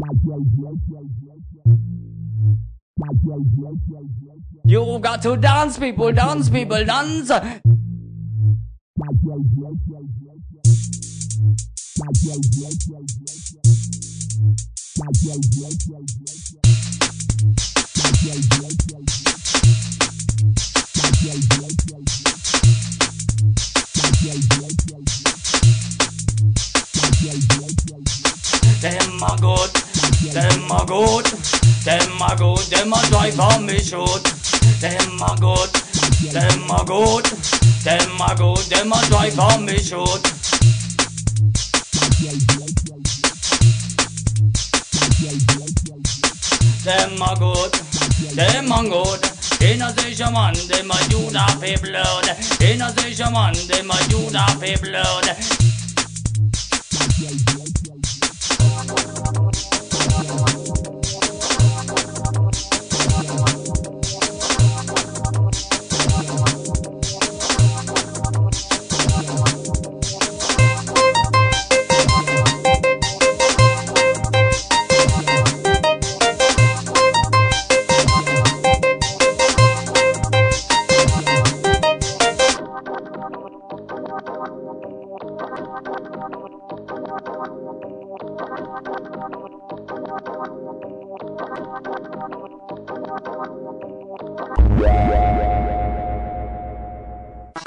You got to dance, people, dance, people, dance. Them a good, them a good, them a good, them a drive on me shoot. Them a good, them a good, them a good, them a drive on me shoot. Them a good, them a good. In a say shaman, them a do that pay blood. In a say shaman, them a do that pay blood.